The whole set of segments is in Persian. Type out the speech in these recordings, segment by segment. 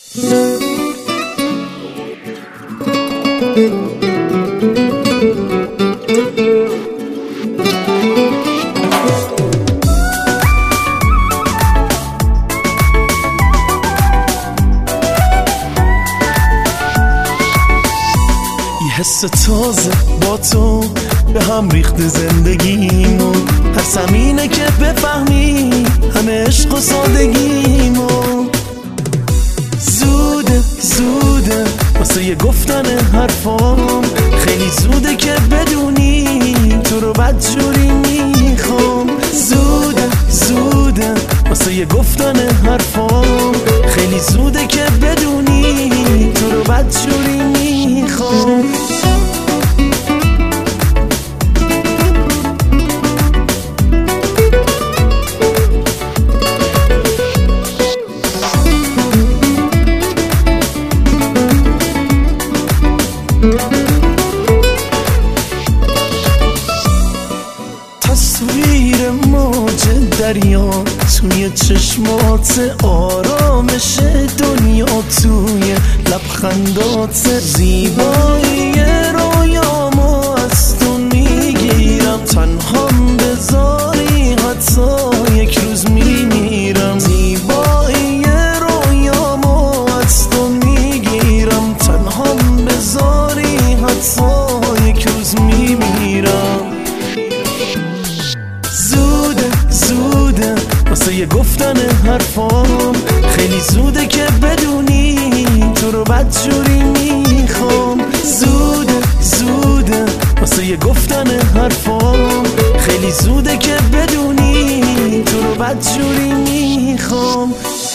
حس تازه با تو به هم ریخته زندگیمو، هر همینه که بفهمی همه عشق و سادگیمو. زوده زوده واسه یه گفتن حرفام، خیلی زوده که بدونی تو رو بدجوری میخوام. زوده زوده واسه یه گفتن حرفام، خیلی زوده که بدونی تو رو بدجوری میخوام. تصویر موج دریا توی چشمات، آرامش دنیا توی لبخندات، زیبایی رویامو از تو میگیرم، تنهام بذاری حتی یک روز میمیرم. زیبایی رویامو از تو میگیرم، تنهام بذاری حتی یک روز میمیرم. زوده زوده واسه یه گفتن حرفام، خیلی زوده که بدونی تو رو بدجوری میخوام. زوده زوده واسه یه گفتن حرفام، خیلی زوده که بدونی تو رو بدجوری میخوام.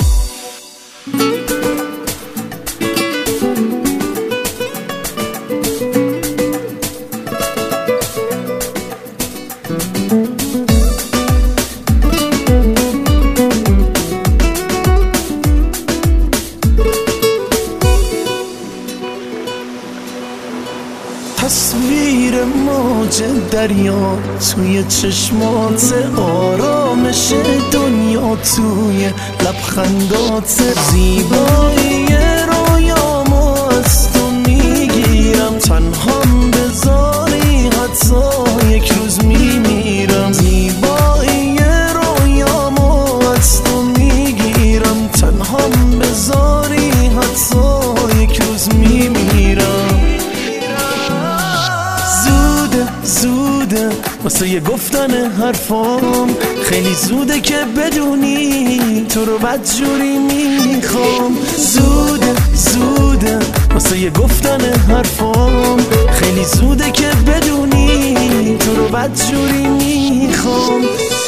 تصویر موج دریا توی چشمات، آرامش دنیا توی لبخندات، زیبایی رویامو از تو میگیرم، تنهام بذاری حتی یک روز میمیرم. زیبایی رویامو از تو میگیرم، تنهام بذاری حتی یک روز میمیرم. زوده واسه یه گفتن حرفام، خیلی زوده که بدونی تو رو بدجوری میخوام. زوده زوده واسه یه گفتن حرفام، خیلی زوده که بدونی تو رو بدجوری میخوام.